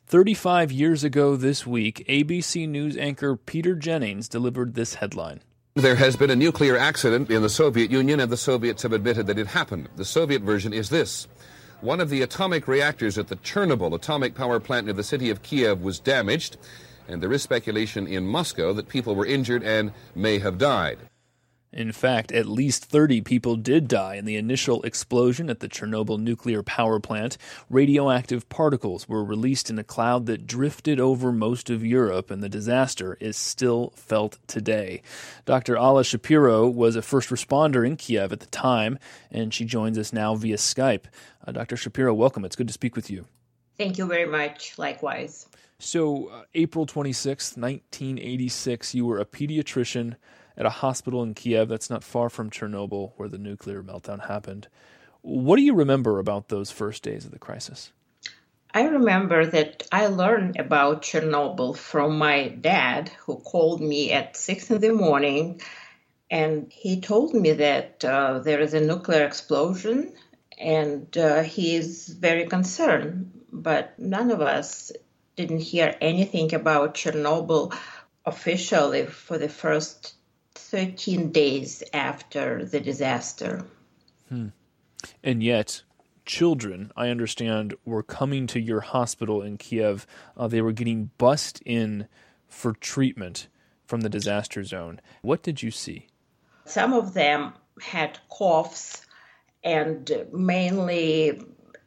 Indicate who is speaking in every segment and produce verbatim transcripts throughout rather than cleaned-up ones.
Speaker 1: thirty-five years ago this week, A B C News anchor Peter Jennings delivered this headline.
Speaker 2: There has been a nuclear accident in the Soviet Union, and the Soviets have admitted that it happened. The Soviet version is this. One of the atomic reactors at the Chernobyl atomic power plant near the city of Kiev was damaged, and there is speculation in Moscow that people were injured and may have died.
Speaker 1: In fact, at least thirty people did die in the initial explosion at the Chernobyl nuclear power plant. Radioactive particles were released in a cloud that drifted over most of Europe, and the disaster is still felt today. Doctor Alla Shapiro was a first responder in Kiev at the time, and she joins us now via Skype. Uh, Doctor Shapiro, welcome. It's good to speak with you.
Speaker 3: Thank you very much. Likewise.
Speaker 1: So, uh, April twenty-sixth, nineteen eighty-six, you were a pediatrician at a hospital in Kiev that's not far from Chernobyl, where the nuclear meltdown happened. What do you remember about those first days of the crisis?
Speaker 3: I remember that I learned about Chernobyl from my dad, who called me at six in the morning, and he told me that uh, there is a nuclear explosion, and uh, he is very concerned. But none of us didn't hear anything about Chernobyl officially for the first thirteen days after the disaster.
Speaker 1: Hmm. And yet, children, I understand, were coming to your hospital in Kiev. Uh, they were getting bussed in for treatment from the disaster zone. What did you see?
Speaker 3: Some of them had coughs and mainly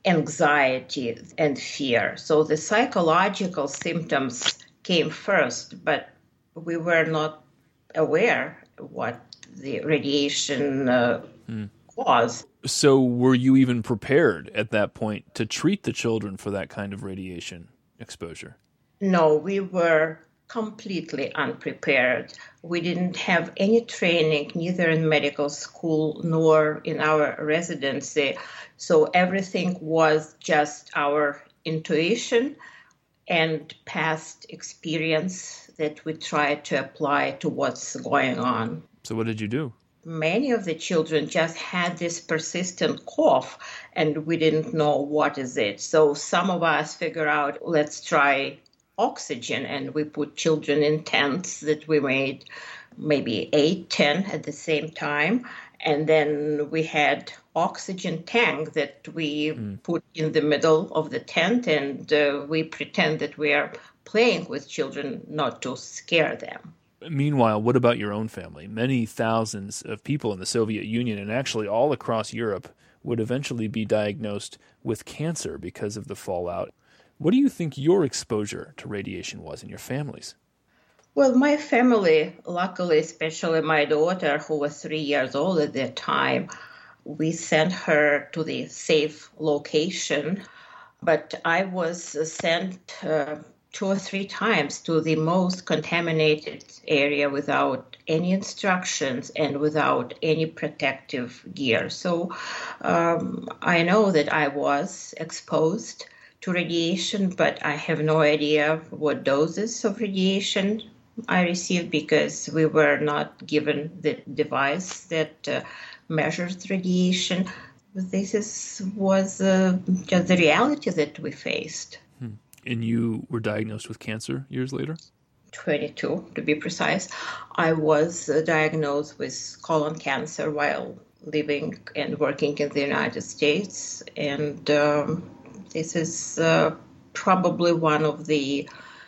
Speaker 3: anxiety and fear. So the psychological symptoms came first, but we were not aware what the radiation uh, hmm. caused.
Speaker 1: So were you even prepared at that point to treat the children for that kind of radiation exposure?
Speaker 3: No, we were completely unprepared. We didn't have any training, neither in medical school nor in our residency. So everything was just our intuition and past experience that we tried to apply to what's going on.
Speaker 1: So what did you do?
Speaker 3: Many of the children just had this persistent cough, and we didn't know what is it. So some of us figure out, let's try oxygen, and we put children in tents that we made, maybe eight, ten at the same time. And then we had oxygen tank that we mm. put in the middle of the tent, and uh, we pretend that we are playing with children, not to scare them.
Speaker 1: Meanwhile, what about your own family? Many thousands of people in the Soviet Union and actually all across Europe would eventually be diagnosed with cancer because of the fallout. What do you think your exposure to radiation was in your families?
Speaker 3: Well, my family, luckily, especially my daughter, who was three years old at that time, we sent her to the safe location. But I was sent uh, two or three times to the most contaminated area without any instructions and without any protective gear. So um, I know that I was exposed to radiation, but I have no idea what doses of radiation I received because we were not given the device that uh, measures radiation. This is was uh, just the reality that we faced.
Speaker 1: Hmm. And you were diagnosed with cancer years later?
Speaker 3: twenty-two, to be precise. I was uh, diagnosed with colon cancer while living and working in the United States. And um, this is uh, probably one of the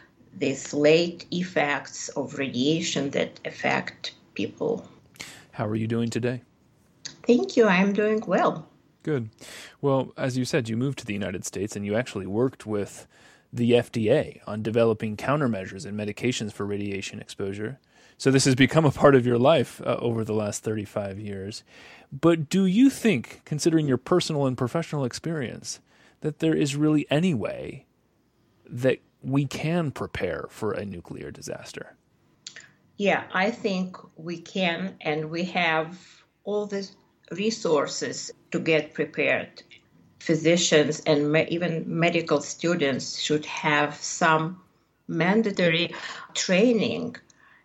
Speaker 3: these late effects of radiation that affect people.
Speaker 1: How are you doing today?
Speaker 3: Thank you. I'm doing well.
Speaker 1: Good. Well, as you said, you moved to the United States and you actually worked with the F D A on developing countermeasures and medications for radiation exposure. So this has become a part of your life uh, over the last thirty-five years. But do you think, considering your personal and professional experience, that there is really any way that we can prepare for a nuclear disaster?
Speaker 3: Yeah, I think we can, and we have all the resources to get prepared. Physicians and me- even medical students should have some mandatory training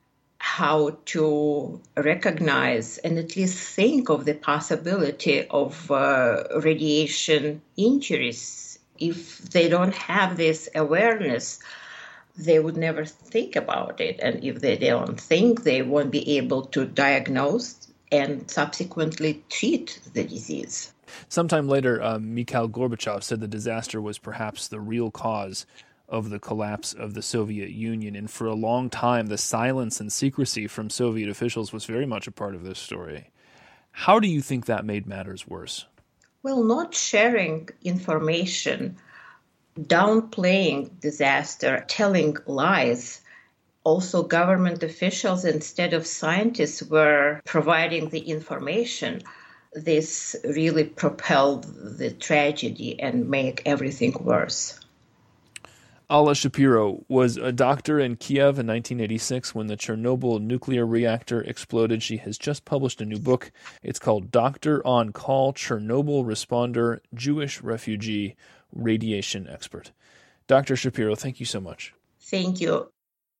Speaker 3: how to recognize and at least think of the possibility of uh, radiation injuries If they don't have this awareness, they would never think about it. And if they don't think, they won't be able to diagnose and subsequently treat the disease.
Speaker 1: Sometime later, uh, Mikhail Gorbachev said the disaster was perhaps the real cause of the collapse of the Soviet Union. And for a long time, the silence and secrecy from Soviet officials was very much a part of this story. How do you think that made matters worse?
Speaker 3: Well, not sharing information, downplaying disaster, telling lies. Also, government officials, instead of scientists, were providing the information. This really propelled the tragedy and made everything worse.
Speaker 1: Alla Shapiro was a doctor in Kiev in nineteen eighty-six when the Chernobyl nuclear reactor exploded. She has just published a new book. It's called Doctor on Call, Chernobyl Responder, Jewish Refugee, Radiation Expert. Doctor Shapiro, thank you so much.
Speaker 3: Thank you.